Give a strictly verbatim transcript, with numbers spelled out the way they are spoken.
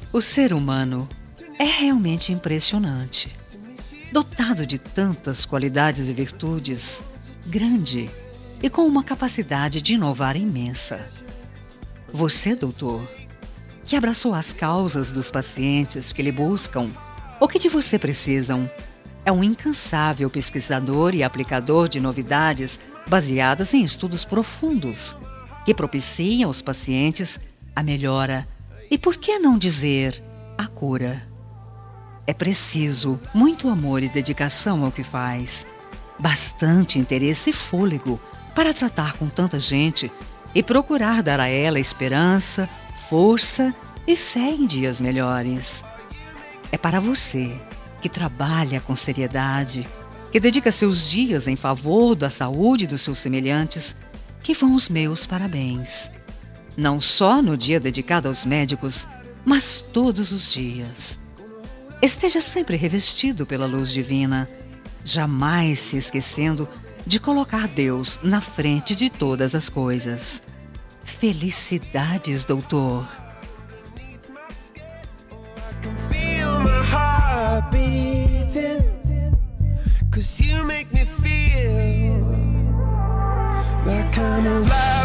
O ser humano é realmente impressionante. Dotado de tantas qualidades e virtudes, grande e com uma capacidade de inovar imensa. Você, doutor, que abraçou as causas dos pacientes que lhe buscam ou que de você precisam, é um incansável pesquisador e aplicador de novidades baseadas em estudos profundos que propiciam aos pacientes a melhora e, por que não dizer, a cura. É preciso muito amor e dedicação ao que faz, bastante interesse e fôlego para tratar com tanta gente e procurar dar a ela esperança, força e fé em dias melhores. É para você, que trabalha com seriedade, que dedica seus dias em favor da saúde dos seus semelhantes, que vão os meus parabéns. Não só no dia dedicado aos médicos, mas todos os dias. Esteja sempre revestido pela luz divina, jamais se esquecendo de colocar Deus na frente de todas as coisas. Felicidades, doutor! Beating, 'cause you make me feel that kind of life.